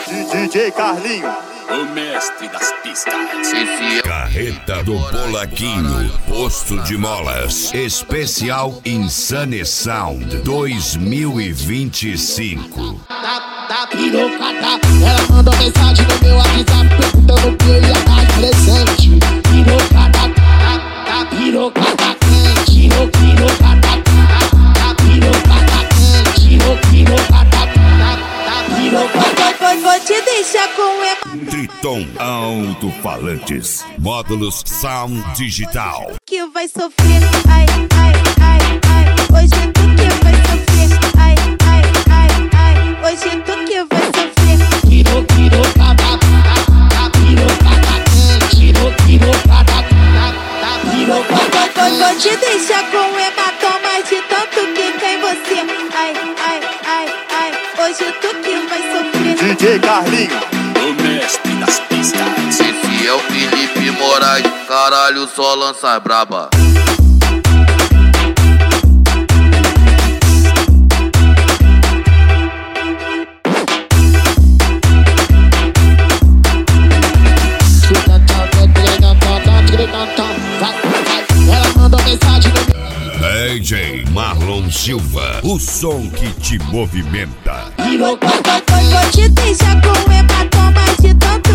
DJ Carlinho, o mestre das pistas. Carreta do Polaquinho, posto de molas. Especial Insane Sound 2025. Pirocada, ela mandou mensagem no meu WhatsApp perguntando que eu ia dar de presente. Pirocada, pirocada quente, pirocada, pirocada quente, pirocada, pirocada. Vou te deixar com ema. Triton Alto-Falantes, módulos Sound Digital. Que vai sofrer, ai, ai, ai, ai. Hoje tu que vai sofrer, ai, ai, ai, ai. Hoje tu que vai sofrer. Pirocada, pirocada quente, pirocada, pirocada. Vou te deixar com hematoma de tanto que tem você, ai, ai, ai, ai. Hoje tu que vai sofrer. DJ Carlinho, O mestre das pistas. Esse é o Felipe Moraes, caralho, só lança braba. Ela mandou mensagem no meu DJ Marlon Silva, o som que te movimenta. Vou te deixar com hematoma de tanto